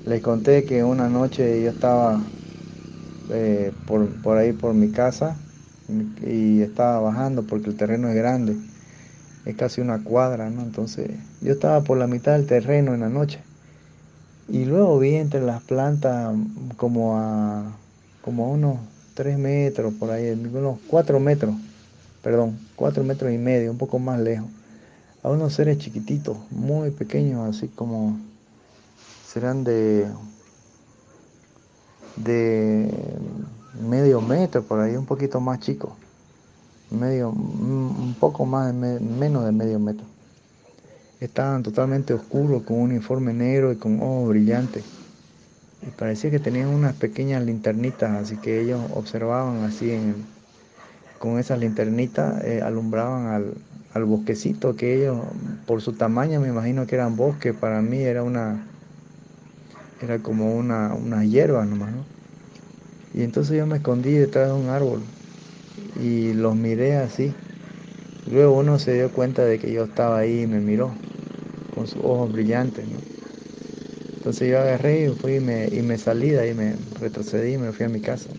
Les conté que una noche yo estaba por ahí por mi casa y estaba bajando porque el terreno es grande, es casi una cuadra, ¿no? Entonces yo estaba por la mitad del terreno en la noche y luego vi entre las plantas como a unos 3 metros por ahí, unos 4 metros, perdón, 4 metros y medio, un poco más lejos, a unos seres chiquititos, muy pequeños, así como serán de medio metro por ahí, un poquito más chico, un poco más menos de medio metro. Estaban totalmente oscuros, con un uniforme negro y con ojos brillantes. Y parecía que tenían unas pequeñas linternitas, así que ellos observaban así con esas linternitas, alumbraban al bosquecito que ellos, por su tamaño, me imagino que eran bosque, para mí era como una hierba nomás, ¿no? Y entonces yo me escondí detrás de un árbol y los miré así. Luego uno se dio cuenta de que yo estaba ahí y me miró con sus ojos brillantes, ¿no? Entonces yo agarré y fui y me salí de ahí, me retrocedí y me fui a mi casa.